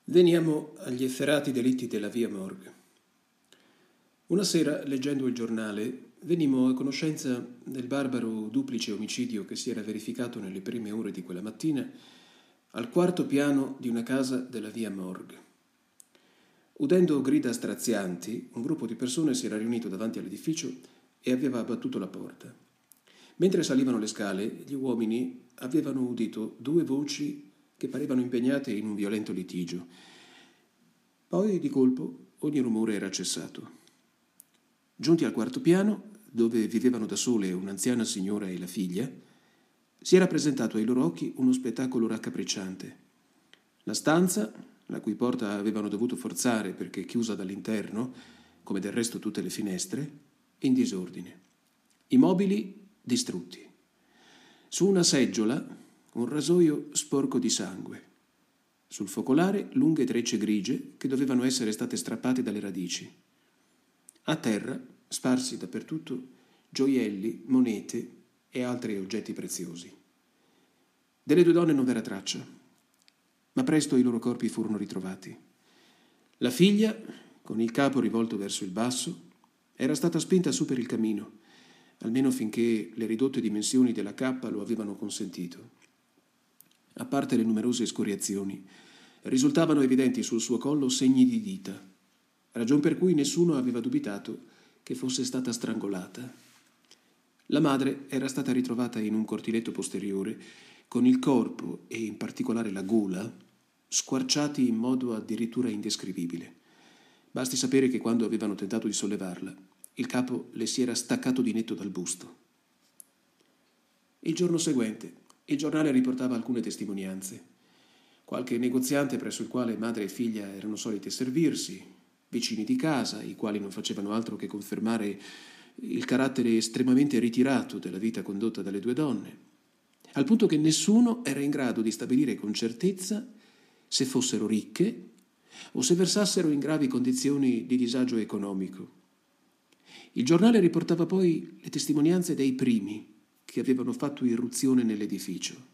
Veniamo agli efferati delitti della via Morgue. Una sera, leggendo il giornale, venimmo a conoscenza del barbaro duplice omicidio che si era verificato nelle prime ore di quella mattina al quarto piano di una casa della via Morgue. Udendo grida strazianti, un gruppo di persone si era riunito davanti all'edificio e aveva abbattuto la porta. Mentre salivano le scale, gli uomini avevano udito due voci che parevano impegnate in un violento litigio. Poi, di colpo, ogni rumore era cessato. Giunti al quarto piano, dove vivevano da sole un'anziana signora e la figlia, si era presentato ai loro occhi uno spettacolo raccapricciante. La stanza, la cui porta avevano dovuto forzare perché chiusa dall'interno, come del resto tutte le finestre, in disordine. I mobili distrutti. Su una seggiola un rasoio sporco di sangue. Sul focolare lunghe trecce grigie che dovevano essere state strappate dalle radici. A terra, sparsi dappertutto, gioielli, monete e altri oggetti preziosi. Delle due donne non v'era traccia, ma presto i loro corpi furono ritrovati. La figlia, con il capo rivolto verso il basso, era stata spinta su per il camino, almeno finché le ridotte dimensioni della cappa lo avevano consentito. A parte le numerose escoriazioni, risultavano evidenti sul suo collo segni di dita, ragion per cui nessuno aveva dubitato che fosse stata strangolata. La madre era stata ritrovata in un cortiletto posteriore, con il corpo, e in particolare la gola, squarciati in modo addirittura indescrivibile. Basti sapere che quando avevano tentato di sollevarla, il capo le si era staccato di netto dal busto. Il giorno seguente, il giornale riportava alcune testimonianze. Qualche negoziante presso il quale madre e figlia erano solite servirsi, vicini di casa, i quali non facevano altro che confermare il carattere estremamente ritirato della vita condotta dalle due donne, al punto che nessuno era in grado di stabilire con certezza se fossero ricche o se versassero in gravi condizioni di disagio economico. Il giornale riportava poi le testimonianze dei primi che avevano fatto irruzione nell'edificio.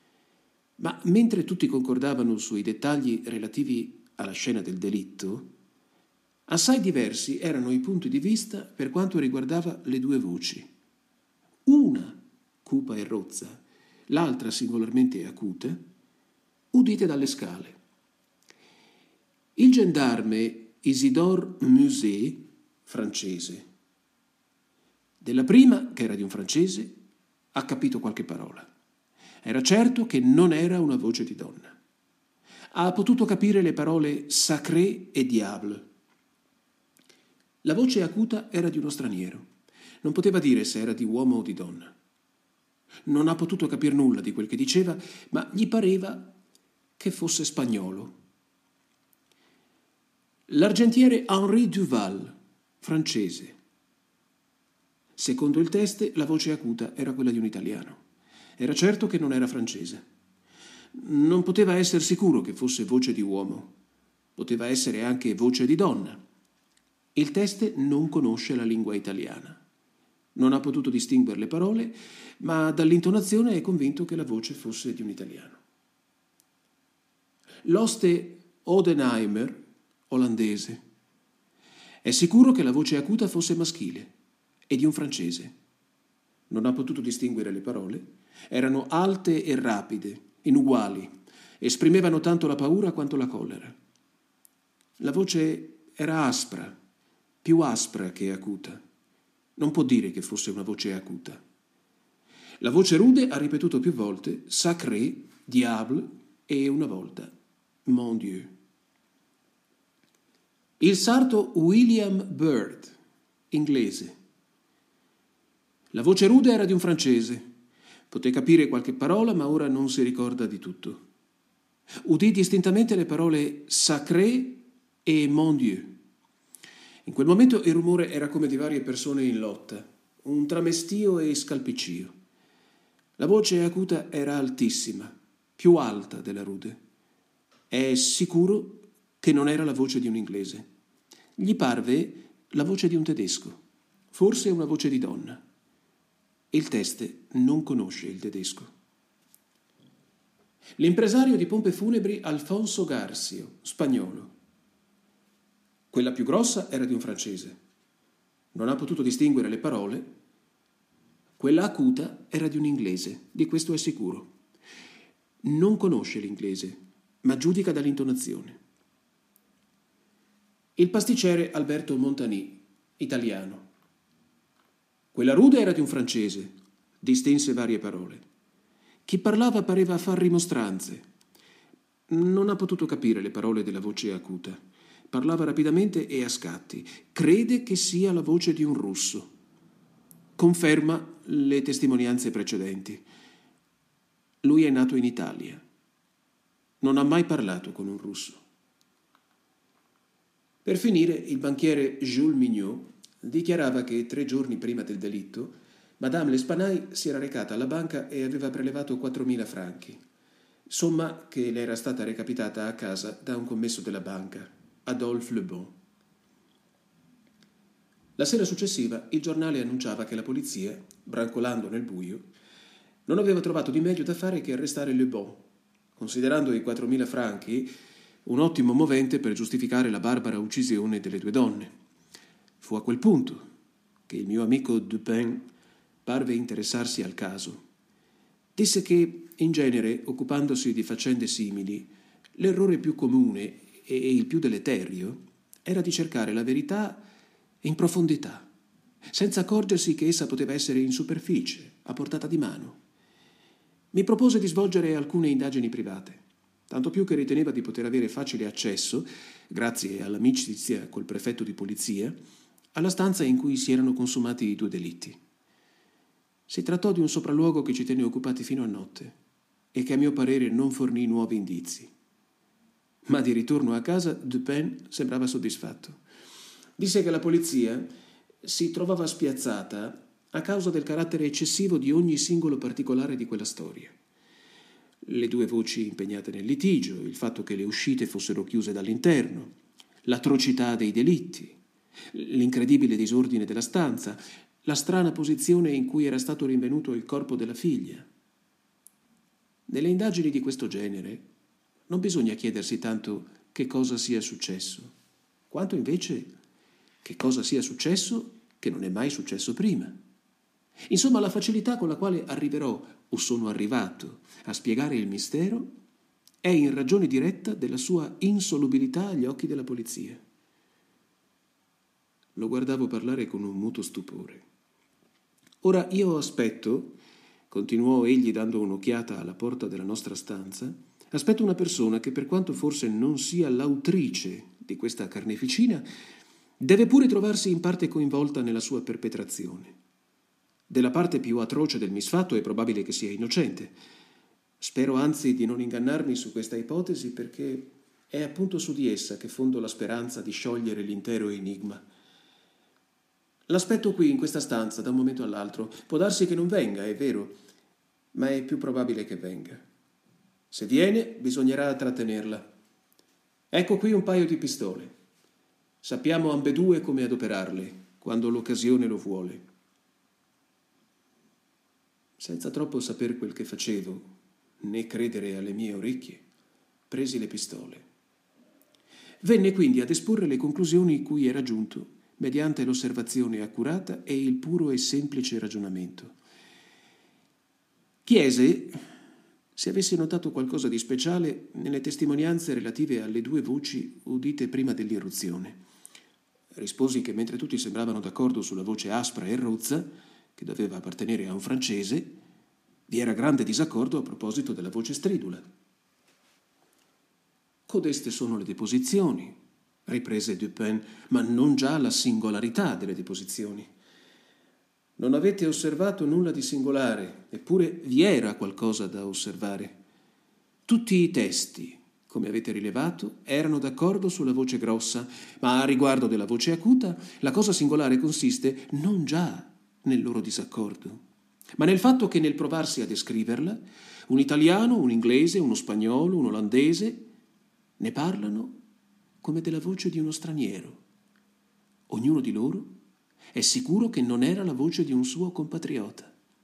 Ma mentre tutti concordavano sui dettagli relativi alla scena del delitto, assai diversi erano i punti di vista per quanto riguardava le due voci. Una, cupa e rozza, l'altra singolarmente acuta, udite dalle scale. Il gendarme Isidore Muset, francese, della prima, che era di un francese, ha capito qualche parola. Era certo che non era una voce di donna. Ha potuto capire le parole sacré e diable. La voce acuta era di uno straniero. Non poteva dire se era di uomo o di donna. Non ha potuto capire nulla di quel che diceva, ma gli pareva che fosse spagnolo. L'argentiere Henri Duval, francese. Secondo il teste, la voce acuta era quella di un italiano. Era certo che non era francese. Non poteva essere sicuro che fosse voce di uomo. Poteva essere anche voce di donna. Il teste non conosce la lingua italiana. Non ha potuto distinguere le parole, ma dall'intonazione è convinto che la voce fosse di un italiano. L'oste Odenheimer, olandese, è sicuro che la voce acuta fosse maschile e di un francese. Non ha potuto distinguere le parole. Erano alte e rapide, inuguali, esprimevano tanto la paura quanto la collera. La voce era aspra, più aspra che acuta. Non può dire che fosse una voce acuta. La voce rude ha ripetuto più volte sacré, diable e una volta mon Dieu. Il sarto William Byrd, inglese. La voce rude era di un francese. Poté capire qualche parola, ma ora non si ricorda di tutto. Udì distintamente le parole sacré e mon Dieu. In quel momento il rumore era come di varie persone in lotta, un tramestio e scalpiccio. La voce acuta era altissima, più alta della rude. È sicuro che non era la voce di un inglese. Gli parve la voce di un tedesco, forse una voce di donna. Il teste non conosce il tedesco. L'impresario di pompe funebri Alfonso Garzio, spagnolo. Quella più grossa era di un francese. Non ha potuto distinguere le parole. Quella acuta era di un inglese, di questo è sicuro. Non conosce l'inglese, ma giudica dall'intonazione. Il pasticcere Alberto Montani, italiano. Quella rude era di un francese, distinse varie parole. Chi parlava pareva far rimostranze. Non ha potuto capire le parole della voce acuta. Parlava rapidamente e a scatti. Crede che sia la voce di un russo. Conferma le testimonianze precedenti. Lui è nato in Italia. Non ha mai parlato con un russo. Per finire, il banchiere Jules Mignot dichiarava che 3 giorni prima del delitto Madame L'Espanaye si era recata alla banca e aveva prelevato 4.000 franchi, somma che le era stata recapitata a casa da un commesso della banca, Adolphe Le Bon. La sera successiva il giornale annunciava che la polizia, brancolando nel buio, non aveva trovato di meglio da fare che arrestare Le Bon, considerando i 4.000 franchi un ottimo movente per giustificare la barbara uccisione delle 2 donne. Fu a quel punto che il mio amico Dupin parve interessarsi al caso. Disse che, in genere, occupandosi di faccende simili, l'errore più comune e il più deleterio era di cercare la verità in profondità, senza accorgersi che essa poteva essere in superficie, a portata di mano. Mi propose di svolgere alcune indagini private, tanto più che riteneva di poter avere facile accesso, grazie all'amicizia col prefetto di polizia, alla stanza in cui si erano consumati i 2 delitti. Si trattò di un sopralluogo che ci tenne occupati fino a notte e che a mio parere non fornì nuovi indizi. Ma di ritorno a casa Dupin sembrava soddisfatto. Disse che la polizia si trovava spiazzata a causa del carattere eccessivo di ogni singolo particolare di quella storia. Le 2 voci impegnate nel litigio, il fatto che le uscite fossero chiuse dall'interno, l'atrocità dei delitti, l'incredibile disordine della stanza, la strana posizione in cui era stato rinvenuto il corpo della figlia. Nelle indagini di questo genere non bisogna chiedersi tanto che cosa sia successo, quanto invece che cosa sia successo che non è mai successo prima. Insomma, la facilità con la quale arriverò, o sono arrivato, a spiegare il mistero è in ragione diretta della sua insolubilità agli occhi della polizia. Lo guardavo parlare con un muto stupore. Ora io aspetto, continuò egli dando un'occhiata alla porta della nostra stanza, aspetto una persona che, per quanto forse non sia l'autrice di questa carneficina, deve pure trovarsi in parte coinvolta nella sua perpetrazione. Della parte più atroce del misfatto è probabile che sia innocente. Spero anzi di non ingannarmi su questa ipotesi, perché è appunto su di essa che fondo la speranza di sciogliere l'intero enigma. L'aspetto qui in questa stanza da un momento all'altro. Può darsi che non venga, è vero, ma è più probabile che venga. Se viene, bisognerà trattenerla. Ecco qui un paio di pistole. Sappiamo ambedue come adoperarle, quando l'occasione lo vuole. Senza troppo saper quel che facevo, né credere alle mie orecchie, presi le pistole. Venne quindi ad esporre le conclusioni cui era giunto mediante l'osservazione accurata e il puro e semplice ragionamento. Chiese se avesse notato qualcosa di speciale nelle testimonianze relative alle 2 voci udite prima dell'irruzione. Risposi che mentre tutti sembravano d'accordo sulla voce aspra e rozza, che doveva appartenere a un francese, vi era grande disaccordo a proposito della voce stridula. Codeste sono le deposizioni, riprese Dupin, ma non già la singolarità delle deposizioni. Non avete osservato nulla di singolare, eppure vi era qualcosa da osservare. Tutti i testi, come avete rilevato, erano d'accordo sulla voce grossa, ma a riguardo della voce acuta, la cosa singolare consiste non già nel loro disaccordo, ma nel fatto che nel provarsi a descriverla, un italiano, un inglese, uno spagnolo, un olandese ne parlano come della voce di uno straniero. Ognuno di loro è sicuro che non era la voce di un suo compatriota.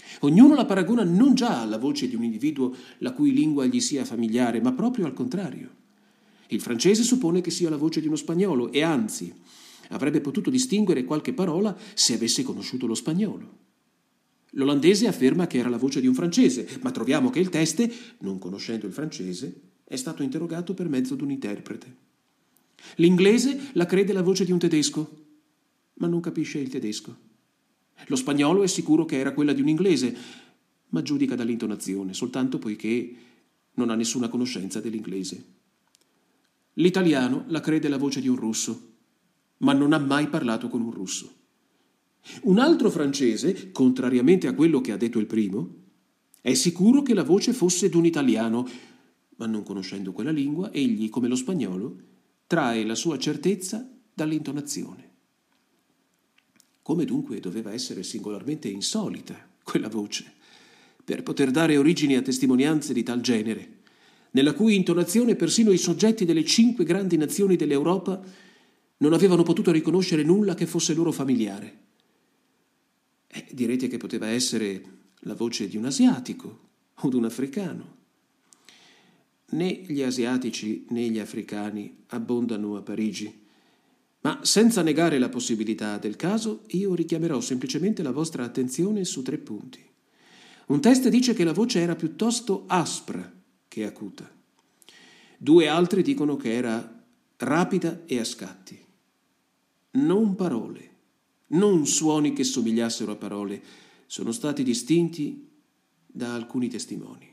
Ognuno la paragona non già alla voce di un individuo la cui lingua gli sia familiare, ma proprio al contrario. Il francese suppone che sia la voce di uno spagnolo e anzi avrebbe potuto distinguere qualche parola se avesse conosciuto lo spagnolo. L'olandese afferma che era la voce di un francese, ma troviamo che il teste, non conoscendo il francese, è stato interrogato per mezzo di un interprete. L'inglese la crede la voce di un tedesco, ma non capisce il tedesco. Lo spagnolo è sicuro che era quella di un inglese, ma giudica dall'intonazione, soltanto poiché non ha nessuna conoscenza dell'inglese. L'italiano la crede la voce di un russo, ma non ha mai parlato con un russo. Un altro francese, contrariamente a quello che ha detto il primo, è sicuro che la voce fosse d'un italiano, ma non conoscendo quella lingua, egli, come lo spagnolo, trae la sua certezza dall'intonazione. Come dunque doveva essere singolarmente insolita quella voce, per poter dare origine a testimonianze di tal genere, nella cui intonazione persino i soggetti delle 5 grandi nazioni dell'Europa non avevano potuto riconoscere nulla che fosse loro familiare. Direte che poteva essere la voce di un asiatico o di un africano. Né gli asiatici né gli africani abbondano a Parigi, ma senza negare la possibilità del caso, io richiamerò semplicemente la vostra attenzione su 3 punti. Un teste dice che la voce era piuttosto aspra che acuta. 2 altri dicono che era rapida e a scatti. Non parole, non suoni che somigliassero a parole, sono stati distinti da alcuni testimoni.